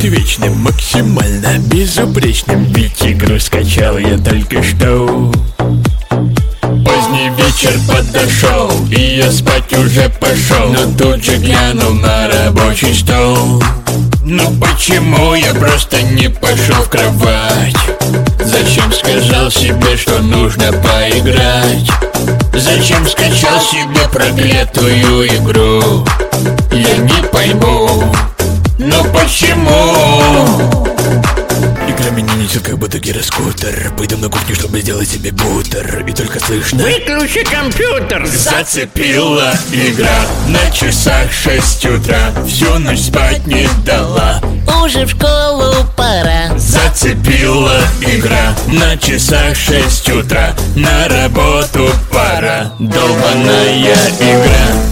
вечным, максимально безупречным. Ведь игру скачал я только что. Поздний вечер подошел, и я спать уже пошел, но тут же глянул на рабочий стол. Ну почему я просто не пошел в кровать? Зачем сказал себе, что нужно поиграть? Зачем скачал себе проклятую игру? Я не пойму, но почему? Игра меня несет, как будто гироскутер. Пойду на кухню, чтобы сделать себе бутер. И только слышно: выключи компьютер! Зацепила игра. На часах 6 утра. Всю ночь спать не дала. Уже в школу пора. Зацепила игра. На часах 6 утра. На работу пора. Долбаная игра.